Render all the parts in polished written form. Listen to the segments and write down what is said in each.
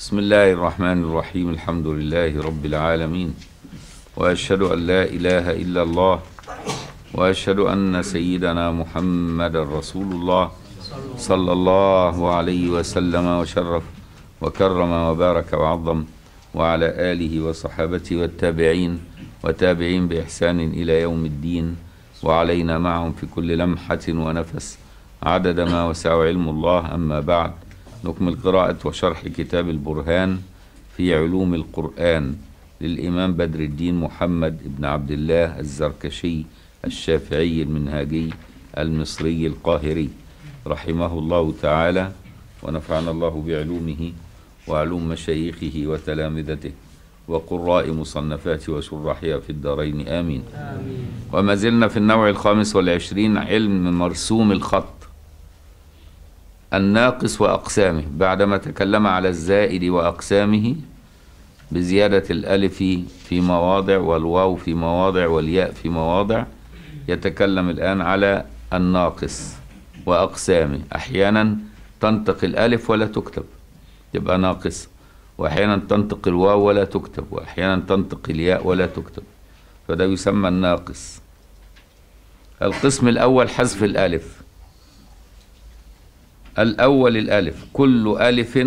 بسم الله الرحمن الرحيم. الحمد لله رب العالمين، وأشهد أن لا إله إلا الله، وأشهد أن سيدنا محمد رسول الله صلى الله عليه وسلم وشرف وكرم وبارك وعظم، وعلى آله وصحابته والتابعين وتابعين بإحسان إلى يوم الدين، وعلينا معهم في كل لمحة ونفس عدد ما وسع علم الله. أما بعد، نكمل قراءة وشرح كتاب البرهان في علوم القرآن للإمام بدر الدين محمد بن عبد الله الزركشي الشافعي المنهاجي المصري القاهري رحمه الله تعالى، ونفعنا الله بعلومه وعلوم مشايخه وتلامذته وقراء مصنفاته وشرحها في الدارين آمين. وما زلنا في النوع 25 علم مرسوم الخط الناقص وأقسامه، بعدما تكلم على الزائد وأقسامه بزيادة الألف في مواضع والواو في مواضع والياء في مواضع، يتكلم الآن على الناقص وأقسامه. أحيانا تنطق الألف ولا تكتب يبقى ناقص، وأحيانا تنطق الواو ولا تكتب، وأحيانا تنطق الياء ولا تكتب، فده يسمى الناقص. القسم الأول حذف الألف. الأول الألف، كل ألف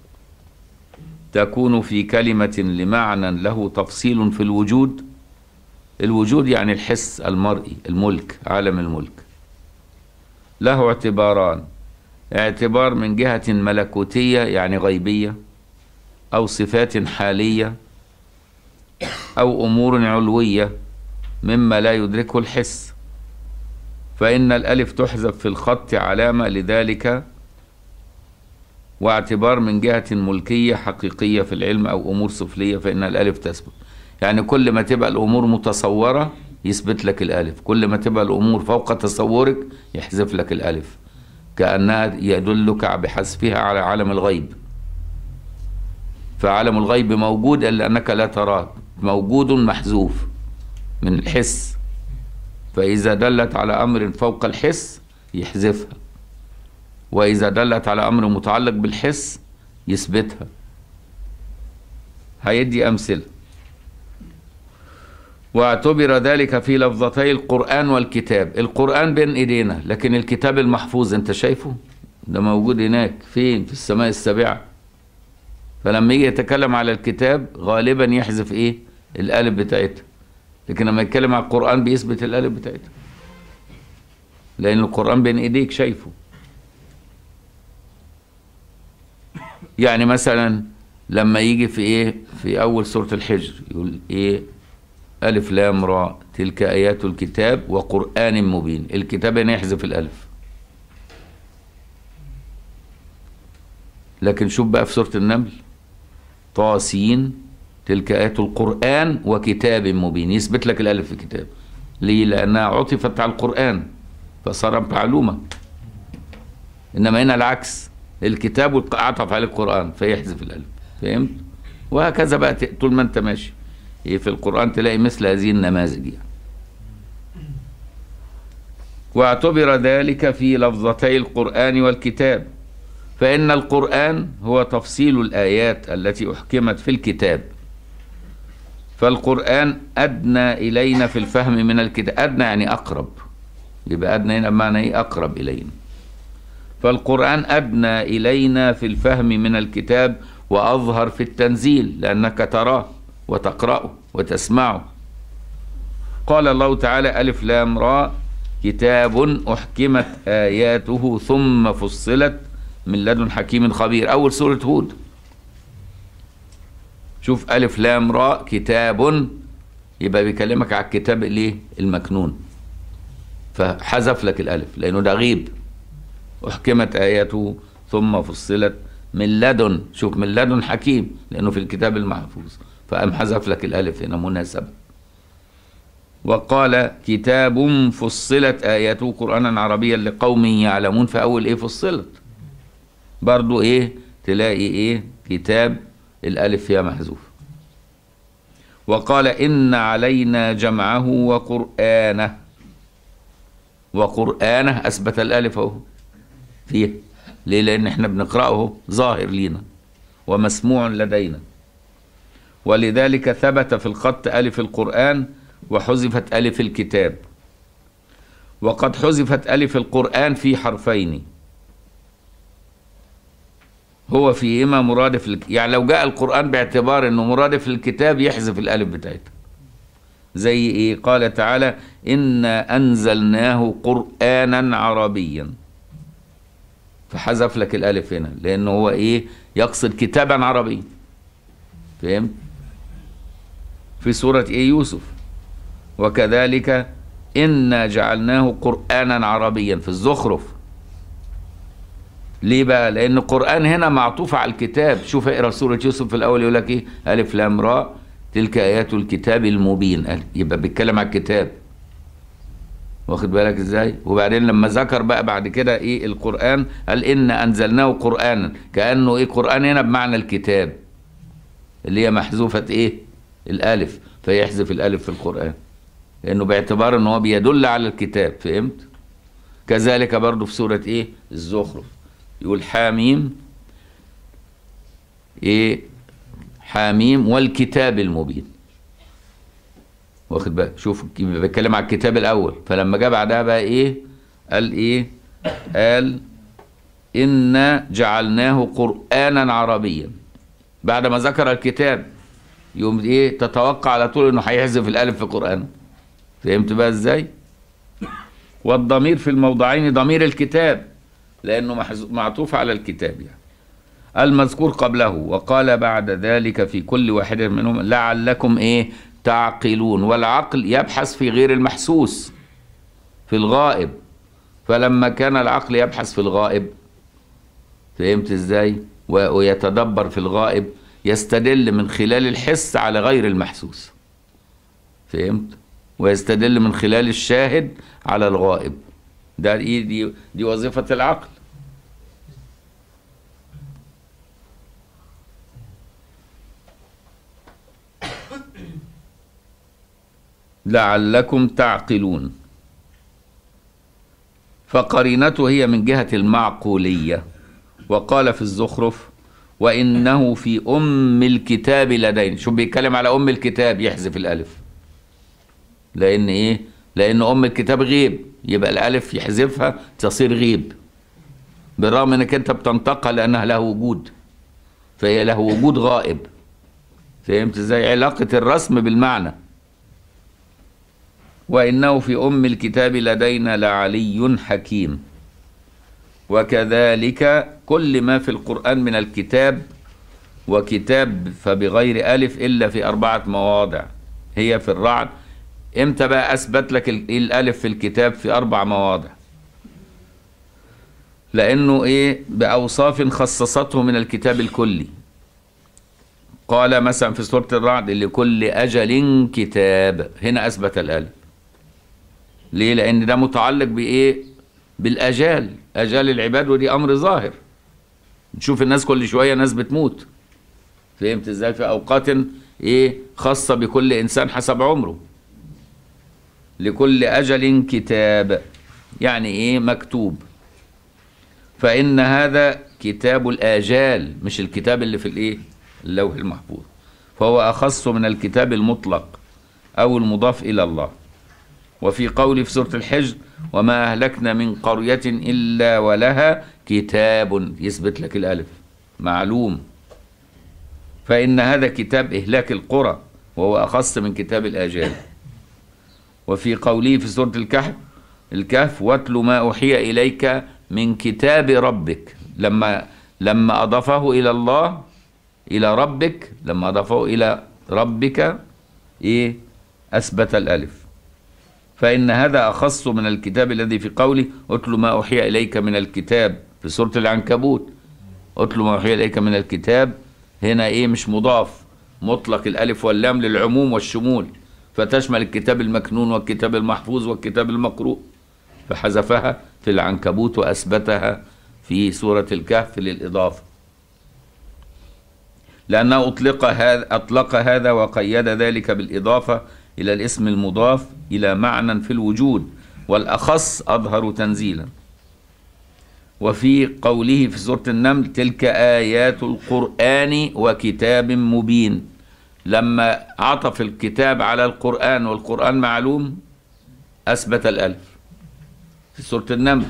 تكون في كلمة لمعنى له تفصيل في الوجود. الوجود يعني الحس المرئي، الملك، عالم الملك. له اعتباران: اعتبار من جهة ملكوتية يعني غيبية، أو صفات حالية، أو أمور علوية مما لا يدركه الحس، فإن الألف تحذف في الخط علامة لذلك. واعتبار من جهة ملكية حقيقية في العلم أو أمور سفلية، فإن الألف تثبت. يعني كل ما تبقى الأمور متصورة يثبت لك الألف، كل ما تبقى الأمور فوق تصورك يحذف لك الألف، كأنها يدلك بحذفها على عالم الغيب. فعالم الغيب موجود إلا أنك لا تراه، موجود محذوف من الحس، فإذا دلت على أمر فوق الحس يحذفها، وإذا دلت على أمر متعلق بالحس يثبتها. هيدي أمثلة. واعتبر ذلك في لفظتي القرآن والكتاب. القرآن بين إيدينا، لكن الكتاب المحفوظ أنت شايفه؟ ده موجود هناك فين؟ في السماء السابعة. فلما يجي يتكلم على الكتاب غالبا يحذف إيه؟ الألف بتاعتها، لكن لما يتكلم على القرآن بيثبت الألف بتاعتها، لأن القرآن بين إيديك شايفه. يعني مثلا لما يجي في إيه؟ في أول سورة الحجر يقول إيه؟ ألف لام راء تلك آيات الكتاب وقرآن مبين. الكتاب هنا يحذف الألف. لكن شوف بقى في سورة النمل طاسين تلك آيات القرآن وكتاب مبين، يثبت لك الألف في كتاب. ليه؟ لأنها عطفت على القرآن فصار معلومة. إنما هنا العكس، الكتاب عطف على القرآن فيحذف الألف. فهمت؟ وهكذا بقى طول ما أنت ماشي في القرآن تلاقي مثل هذه النماذج يعني. واعتبر ذلك في لفظتي القرآن والكتاب، فإن القرآن هو تفصيل الآيات التي أحكمت في الكتاب، فالقرآن أدنى إلينا في الفهم من الكتاب. أدنى يعني أقرب، يبقى أدنى هنا بمعنى إيه؟ أقرب إلينا. فالقرآن أدنى إلينا في الفهم من الكتاب وأظهر في التنزيل، لأنك تراه وتقرأه وتسمعه. قال الله تعالى: ألف لام راء كتاب أحكمت آياته ثم فصلت من لدن حكيم خبير. أول سورة هود. شوف ألف لام راء كتاب، يبقى بيكلمك على الكتاب الايه؟ المكنون، فحذف لك الألف لأنه ده غيب. أحكمت آياته ثم فصلت من لدن، شوف من لدن حكيم لأنه في الكتاب المحفوظ، فقام حذف لك الألف هنا مناسبة. وقال: كتاب فصلت آياته قرآنا عربيا لقوم يعلمون. فأول إيه؟ فصلت. برضو إيه؟ تلاقي إيه؟ كتاب الألف فيها محذوف. وقال: إن علينا جمعه وقرآنه. وقرآنه أثبت الألف أهو فيه. ليه؟ لأن إحنا بنقرأه ظاهر لينا. ومسموع لدينا. ولذلك ثبت في الخط ألف القرآن وحذفت ألف الكتاب. وقد حذفت ألف القرآن في حرفين هو فيهما مرادف يعني لو جاء القرآن باعتبار انه مرادف للكتاب يحذف الألف بتاعته. زي ايه؟ قال تعالى: إنا أنزلناه قرآنا عربيا، فحذف لك الألف هنا لأنه هو ايه؟ يقصد كتابا عربيا. فهمت؟ في سورة ايه؟ يوسف. وكذلك إنا جعلناه قرآنا عربيا في الزخرف. ليه بقى؟ لأن القرآن هنا معطوف على الكتاب. شوف اقرا سورة يوسف في الأول يقول لك ايه؟ ألف لام راء تلك آيات الكتاب المبين. يبقى بيتكلم على الكتاب. واخد بالك ازاي؟ وبعدين لما ذكر بقى بعد كده ايه القرآن قال إنا أنزلناه قرآنا، كأنه ايه؟ قرآن هنا بمعنى الكتاب اللي هي محذوفة ايه؟ الألف، فيحذف الألف في القرآن لأنه باعتبار أنه هو بيدل على الكتاب. فهمت؟ كذلك برضو في سورة ايه؟ الزخرف يقول حاميم ايه؟ حاميم والكتاب المبين. واخد بالك؟ شوف بيتكلم على الكتاب الأول، فلما جاء بعدها بقى ايه؟ قال ايه؟ قال إنا جعلناه قرآنا عربيا بعد ما ذكر الكتاب. يوم ايه؟ تتوقع على طول انه هيحذف الألف في القرآن. فهمت بقى ازاي؟ والضمير في الموضعين ضمير الكتاب لأنه معطوف على الكتاب يعني المذكور قبله. وقال بعد ذلك في كل واحد منهم لعلكم ايه؟ تعقلون. والعقل يبحث في غير المحسوس في الغائب، فلما كان العقل يبحث في الغائب، فهمت ازاي؟ ويتدبر في الغائب، يستدل من خلال الحس على غير المحسوس. فهمت؟ ويستدل من خلال الشاهد على الغائب. ده دي وظيفة العقل. لعلكم تعقلون. فقرينته هي من جهة المعقولية. وقال في الزخرف وإنه في أم الكتاب لدينا. شو بيتكلم على أم الكتاب يحذف الألف لأن إيه؟ لأن أم الكتاب غيب، يبقى الألف يحذفها تصير غيب، بالرغم أنك أنت بتنطقها لأنها له وجود، فهي له وجود غائب. فهمت إزاي؟ علاقة الرسم بالمعنى. وإنه في أم الكتاب لدينا لعلي حكيم. وكذلك كل ما في القرآن من الكتاب، وكتاب فبغير ألف إلا في 4 مواضع. هي في الرعد. امتى بقى أثبت لك الألف في الكتاب؟ في 4 مواضع، لأنه إيه؟ بأوصاف خصصته من الكتاب الكلي. قال مثلا في سورة الرعد لكل أجل كتاب، هنا أثبت الألف. ليه؟ لأن ده متعلق بإيه؟ بالأجال، أجال العباد، ودي أمر ظاهر. نشوف الناس كل شوية ناس بتموت. فهمت إزاي؟ في أوقات إيه؟ خاصة بكل إنسان حسب عمره. لكل أجل كتاب يعني إيه؟ مكتوب. فإن هذا كتاب الآجال، مش الكتاب اللي في الإيه؟ اللوح المحفوظ. فهو أخص من الكتاب المطلق أو المضاف إلى الله. وفي قول في سورة الحجر وما أهلكنا من قرية إلا ولها كتاب، يثبت لك الألف معلوم. فإن هذا كتاب إهلاك القرى وهو أخص من كتاب الآجال. وفي قوله في سورة الكهف واتل ما أوحي إليك من كتاب ربك، لما أضافه إلى الله إلى ربك، لما أضافه إلى ربك إيه؟ أثبت الألف. فإن هذا أخص من الكتاب الذي في قوله اتل ما أوحي إليك من الكتاب في سورة العنكبوت. اتل ما أوحي إليك من الكتاب هنا إيه؟ مش مضاف، مطلق الألف واللام للعموم والشمول، فتشمل الكتاب المكنون والكتاب المحفوظ والكتاب المقروء، فحذفها في العنكبوت وأثبتها في سورة الكهف للإضافة، لأنه أطلق هذا وقيد ذلك بالإضافة إلى الاسم المضاف إلى معنى في الوجود، والأخص أظهر تنزيلا. وفي قوله في سورة النمل تلك آيات القرآن وكتاب مبين، لما عطف الكتاب على القرآن والقرآن معلوم أثبت الألف في سورة النمل.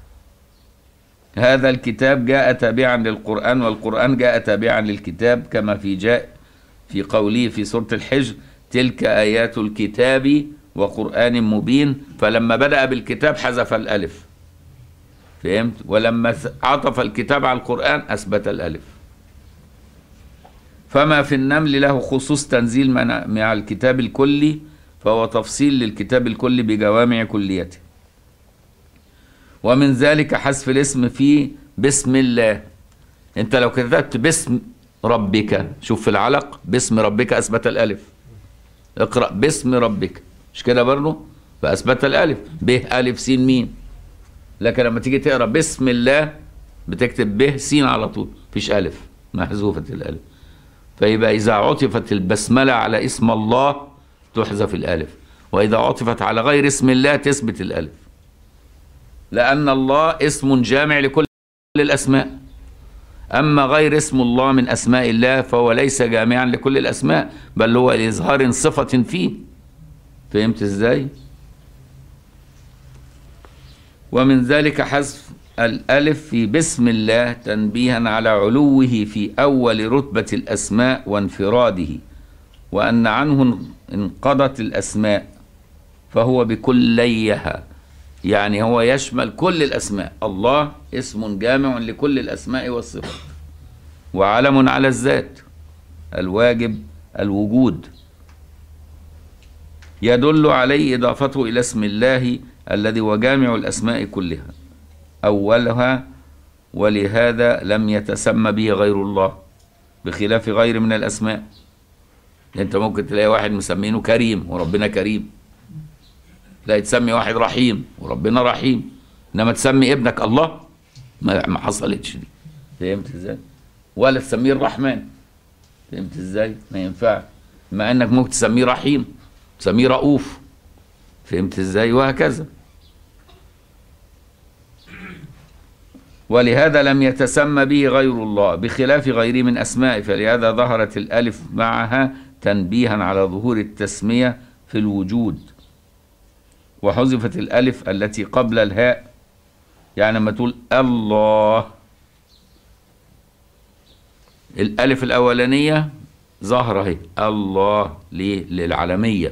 هذا الكتاب جاء تابعا للقرآن والقرآن جاء تابعا للكتاب، كما جاء في قوله في سورة الحجر تلك آيات الكتاب وقرآن مبين، فلما بدأ بالكتاب حذف الألف، فهمت؟ ولما عطف الكتاب على القرآن أثبت الألف. فما في النمل له خصوص تنزيل مع الكتاب الكلي، فهو تفصيل للكتاب الكلي بجوامع كليته. ومن ذلك حذف الاسم في بسم الله. انت لو كتبت باسم ربك، شوف في العلق باسم ربك أثبت الألف، اقرأ باسم ربك، مش كده برضه؟ فأثبت الألف، ب ألف س م. لكن لما تيجي تقرأ بسم الله بتكتب ب س على طول، مفيش ألف، محذوفة الألف. فيبقى إذا عطفت البسملة على اسم الله تحذف الألف، وإذا عطفت على غير اسم الله تثبت الألف، لأن الله اسم جامع لكل الأسماء. أما غير اسم الله من أسماء الله فهو ليس جامعا لكل الأسماء، بل هو لإظهار صفة فيه. فهمت إزاي؟ ومن ذلك حذف الألف في بسم الله تنبيها على علوه في أول رتبة الأسماء وانفراده، وأن عنه انقضت الأسماء، فهو بكليها، يعني هو يشمل كل الأسماء. الله اسم جامع لكل الأسماء والصفات، وعلم على الذات الواجب الوجود، يدل عليه إضافته إلى اسم الله الذي هو جامع الأسماء كلها أولها، ولهذا لم يتسمى به غير الله بخلاف غير من الأسماء. أنت ممكن تلاقي واحد مسمينه كريم وربنا كريم، لا تسمي واحد رحيم وربنا رحيم، انما تسمي ابنك الله ما حصلتش دي. فهمت ازاي؟ ولا تسميه الرحمن، فهمت ازاي؟ ما ينفعش، مع انك ممكن تسميه رحيم، تسميه رؤوف، فهمت ازاي؟ وهكذا. ولهذا لم يتسمى به غير الله بخلاف غيره من أسمائه، فلهذا ظهرت الألف معها تنبيها على ظهور التسمية في الوجود. وحذفت الألف التي قبل الهاء، يعني لما تقول الله الألف الأولانية ظاهرة اهي الله، ليه؟ للعالمية.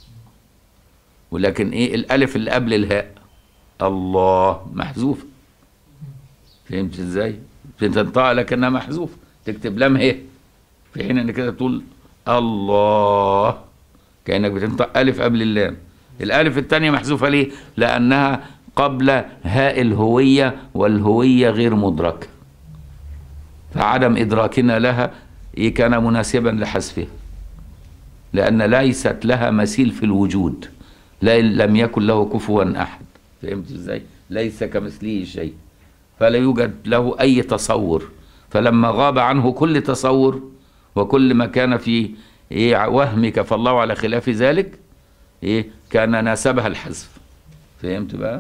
ولكن ايه الألف اللي قبل الهاء الله محذوفة، فهمت ازاي؟ بتنطق لكنها محذوفة، تكتب لام هي، في حين ان كده تقول الله كأنك بتنطق ألف قبل اللام. الألف الثانية محذوفة ليه؟ لأنها قبل هاء الهوية، والهوية غير مدركة، فعدم إدراكنا لها كان مناسبا لحذفها، لأن ليست لها مثيل في الوجود، لم يكن له كفوا أحد. فهمت ازاي؟ ليس كمثله شيء، فلا يوجد له أي تصور، فلما غاب عنه كل تصور وكل ما كان في وهمك فالله على خلاف ذلك كان ناسبها الحذف. فهمت بقى؟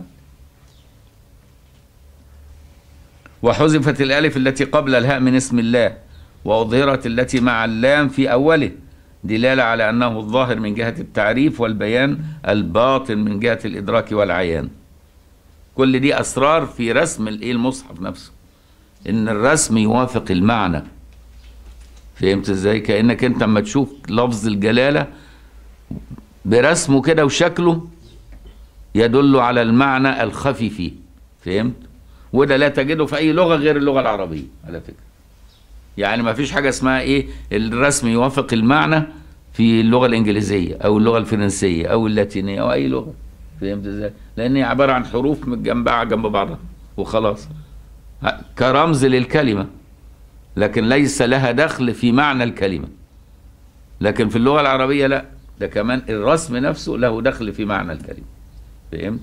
وحذفت الألف التي قبل الهاء من اسم الله، وأظهرت التي مع اللام في أوله، دلالة على أنه الظاهر من جهة التعريف والبيان، الباطن من جهة الإدراك والعيان. كل دي أسرار في رسم المصحف نفسه، إن الرسم يوافق المعنى. فهمت إزاي؟ كأنك أنت لما تشوف لفظ الجلالة برسمه كده وشكله يدل على المعنى الخفي فيه. فهمت؟ وده لا تجده في أي لغة غير اللغة العربية على فكرة. يعني ما فيش حاجة اسمها الرسم يوافق المعنى في اللغة الإنجليزية أو اللغة الفرنسية أو اللاتينية أو أي لغة. فهمت ازاي؟ لأن هي عبارة عن حروف متجمعة جنب بعضها وخلاص كرمز للكلمة، لكن ليس لها دخل في معنى الكلمة. لكن في اللغة العربية لا، ده كمان الرسم نفسه له دخل في معنى الكلمة. فهمت؟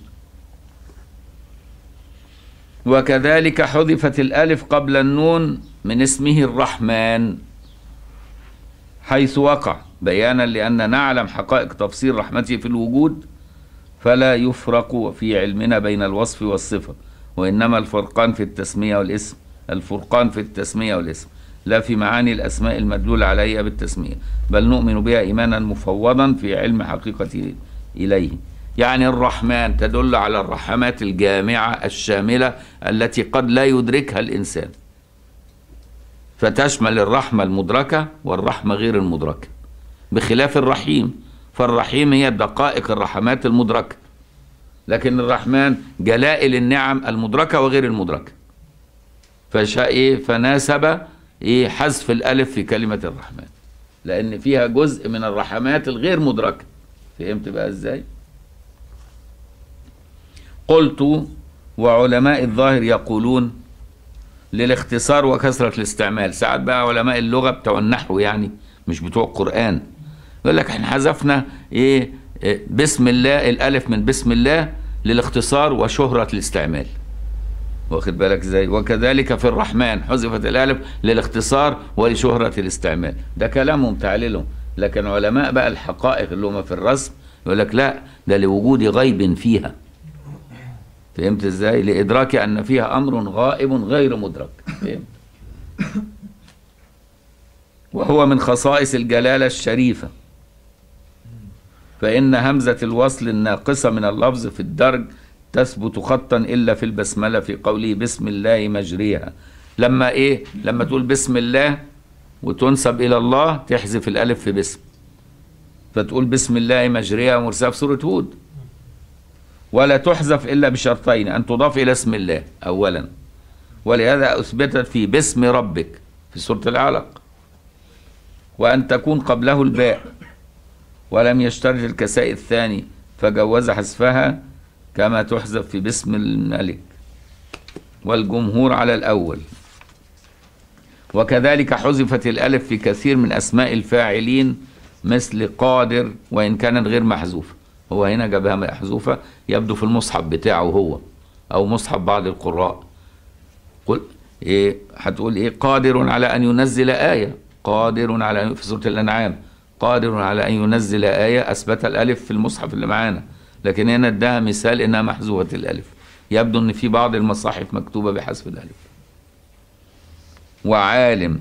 وكذلك حذفت الألف قبل النون من اسمه الرحمن حيث وقع، بيانا لأن نعلم حقائق تفسير رحمته في الوجود، فلا يفرق في علمنا بين الوصف والصفة، وإنما الفرقان في التسمية والاسم، الفرقان في التسمية والاسم، لا في معاني الأسماء المدلول عليها بالتسمية، بل نؤمن بها إيمانا مفوضا في علم حقيقة إليه. يعني الرحمن تدل على الرحمات الجامعة الشاملة التي قد لا يدركها الإنسان، فتشمل الرحمة المدركة والرحمة غير المدركة، بخلاف الرحيم، فالرحيم هي دقائق الرحمات المدركة، لكن الرحمن جلائل النعم المدركة وغير المدركة. فناسب حذف الألف في كلمة الرحمن، لأن فيها جزء من الرحمات الغير مدركة. فهمت بقى إزاي؟ قلت: وعلماء الظاهر يقولون للاختصار وكثرة الاستعمال. ساعات بقى علماء اللغة بتوع النحو، يعني مش بتوع القرآن، يقول لك احنا حذفنا بسم الله، الألف من بسم الله للاختصار وشهرة الاستعمال. واخد بالك ازاي؟ وكذلك في الرحمن حذفت الألف للاختصار ولشهرة الاستعمال. ده كلامهم تعليلهم، لكن علماء بقى الحقائق اللي هم في الرسم يقول لك لا، ده لوجود غيب فيها. فهمت ازاي؟ لإدراك أن فيها أمر غائب غير مدرك. فهمت؟ وهو من خصائص الجلالة الشريفة، فإن همزة الوصل الناقصة من اللفظ في الدرج تثبت خطا إلا في البسملة، في قوله بسم الله مجريها. لما تقول بسم الله وتنسب إلى الله تحذف الألف في بسم، فتقول بسم الله مجريها مرساها في سورة هود. ولا تحذف إلا بشرطين: أن تضاف إلى اسم الله أولا، ولهذا أثبتت في باسم ربك في سورة العلق، وأن تكون قبله الباء، ولم يشترط الكساء الثاني فجوز حذفها كما تحذف في باسم الملك، والجمهور على الأول. وكذلك حذفت الألف في كثير من أسماء الفاعلين مثل قادر، وإن كانت غير محذوفة. هو هنا جابها محذوفة، يبدو في المصحف بتاعه هو أو مصحف بعض القراء. قل هتقول قادر على أن ينزل آية، قادر على، في سورة الأنعام قادر على أن ينزل آية، أثبت الألف في المصحف اللي معانا، لكن هنا اداها مثال إنها محذوفة الألف. يبدو إن في بعض المصاحف مكتوبة بحذف الألف. وعالم،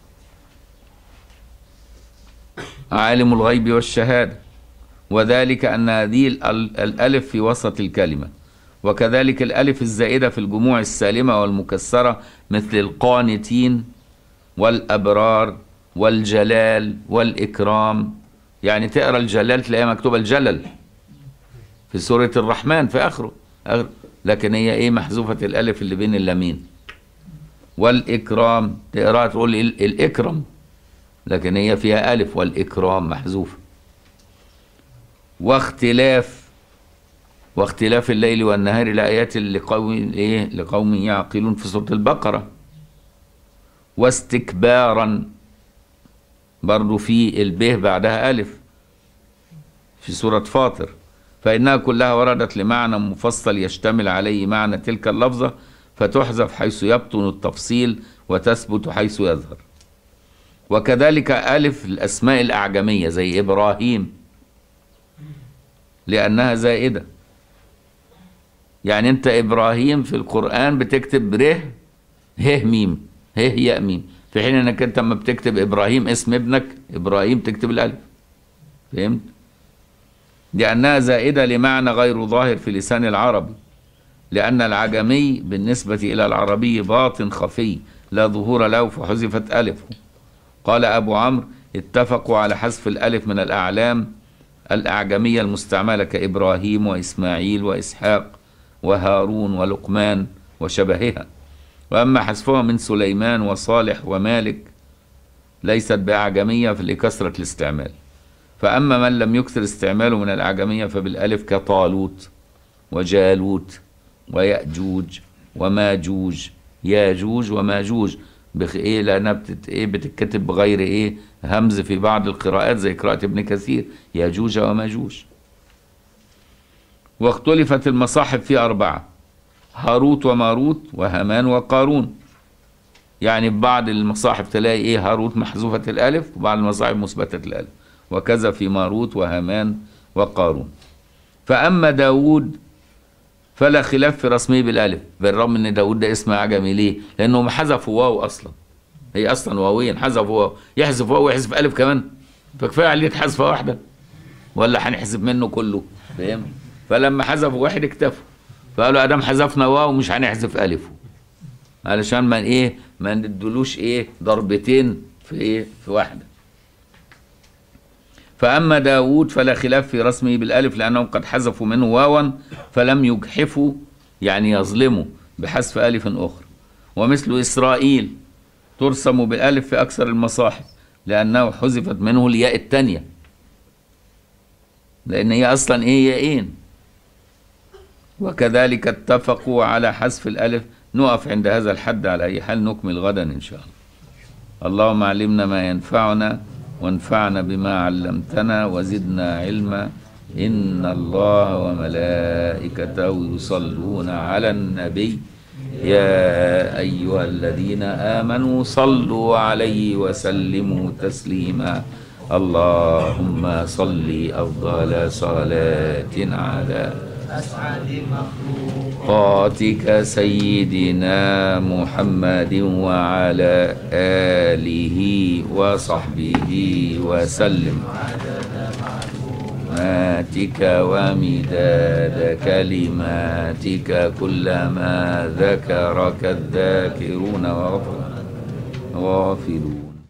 عالم الغيب والشهادة، وذلك أن هذه الألف في وسط الكلمة. وكذلك الألف الزائدة في الجموع السالمة والمكسرة مثل القانتين والأبرار والجلال والإكرام. يعني تقرأ الجلال تلاقيها مكتوبة الجلل في سورة الرحمن في آخره، لكن هي محذوفة الألف اللي بين اللامين. والإكرام تقرأ تقول الإكرم، لكن هي فيها ألف، والإكرام محذوفة. واختلاف الليل والنهار لآيات لقوم يعقلون في سورة البقرة. واستكبارا برضو في البه بعدها ألف في سورة فاطر، فإنها كلها وردت لمعنى مفصل يشتمل عليه معنى تلك اللفظة، فتحذف حيث يبطن التفصيل وتثبت حيث يظهر. وكذلك ألف الأسماء الأعجمية زي إبراهيم لأنها زائدة. يعني أنت إبراهيم في القرآن بتكتب ره ه ميم، ه ياء ميم، في حين أنك أنت لما بتكتب إبراهيم اسم ابنك إبراهيم تكتب الألف. فهمت؟ لأنها زائدة لمعنى غير ظاهر في لسان العربي، لأن العجمي بالنسبة إلى العربي باطن خفي لا ظهور له، فحذفت ألفه. قال أبو عمرو: اتفقوا على حذف الألف من الأعلام الأعجمية المستعملة كإبراهيم وإسماعيل وإسحاق وهارون ولقمان وشبهها. وأما حذفها من سليمان وصالح ومالك ليست بأعجمية لكثرة الاستعمال. فأما من لم يكثر استعماله من الأعجمية فبالألف كطالوت وجالوت ويأجوج وماجوج، ياجوج وماجوج لأنها بتتكتب بغير همز في بعض القراءات زي قراءة ابن كثير، ياجوج وماجوج. واختلفت المصاحف في 4: هاروت وماروت وهامان وقارون. يعني ببعض المصاحف تلاقي هاروت محذوفة الألف، وبعض المصاحف مثبتة الألف، وكذا في ماروت وهامان وقارون. فأما داود فلا خلاف في رسمه بالالف، بالرغم ان داود ده اسم اعجمي. ليه؟ لانهم حذفوا واو اصلا، هي اصلا واوين، حذفوا واو، يحذف واو ويحذف الف كمان، فكفايه عليه حذفه واحده ولا هنحذف منه كله؟ فاهم؟ فلما حذفوا واحد اكتفوا، فقالوا ادام حذفنا واو مش هنحذف الفه، علشان ما ايه، ما ندلوش ايه ضربتين في ايه، في واحده. فاما داود فلا خلاف في رسمه بالالف لانهم قد حذفوا منه واوا فلم يجحفوا، يعني يظلموا بحذف الف اخرى. ومثل اسرائيل ترسم بالالف في اكثر المصاحف لانه حذفت منه الياء الثانيه، لان هي اصلا ايه، ياءين. وكذلك اتفقوا على حذف الالف. نقف عند هذا الحد على اي حال، نكمل غدا ان شاء الله. اللهم علمنا ما ينفعنا وانفعنا بما علمتنا وزدنا علما. إن الله وملائكته يصلون على النبي يا أيها الذين آمنوا صلوا عليه وسلموا تسليما. اللهم صل أفضل صلاة على أسعد مخلوقاتك سيدنا محمد وعلى آله وصحبه وسلم معلوماتك ومداد كلماتك كلما ذكرك الذاكرون وغفلون.